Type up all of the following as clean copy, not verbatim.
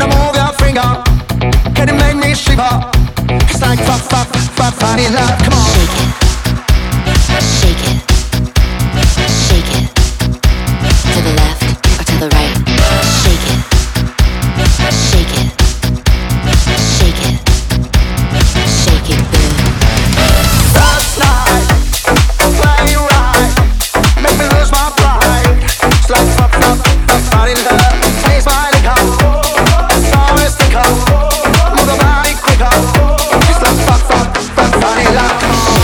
Now move your finger, can it make me shiver? It's like funny love, come on. Shake it, shake it, to the left or to the right. Shake it, shake it, shake it, shake it good. Last night, play right, make me lose my pride. It's like funny love, taste my liquor, always think of, move the body quicker. It's like funny love, come on.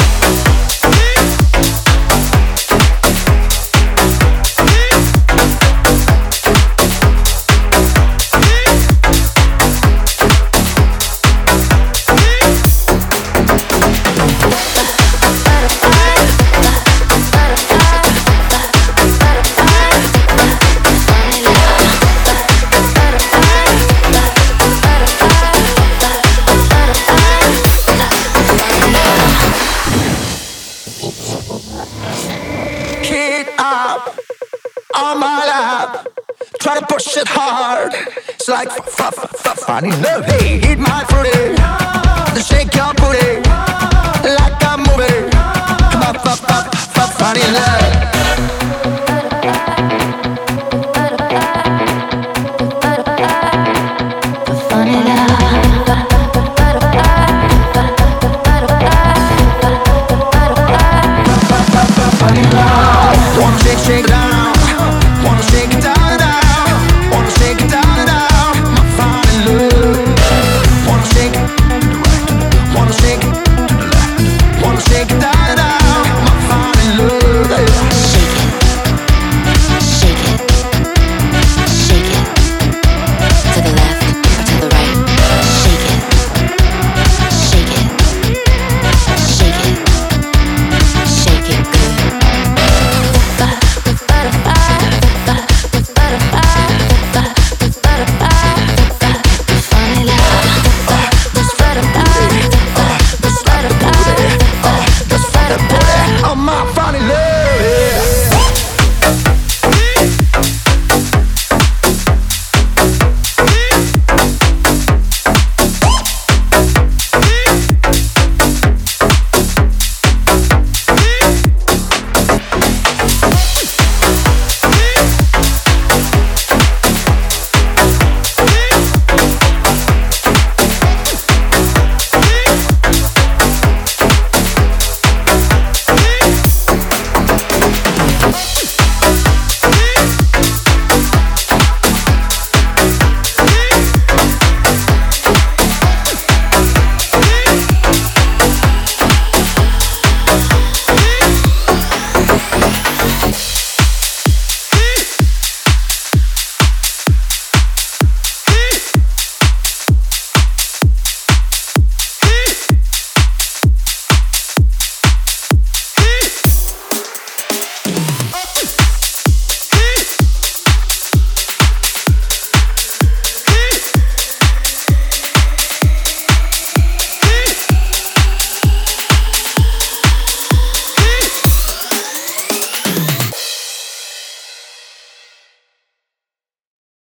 On my lap, try to push it hard. It's like funny love. Hey, eat my fruity, then shake your booty like a movie. Come on, funny love.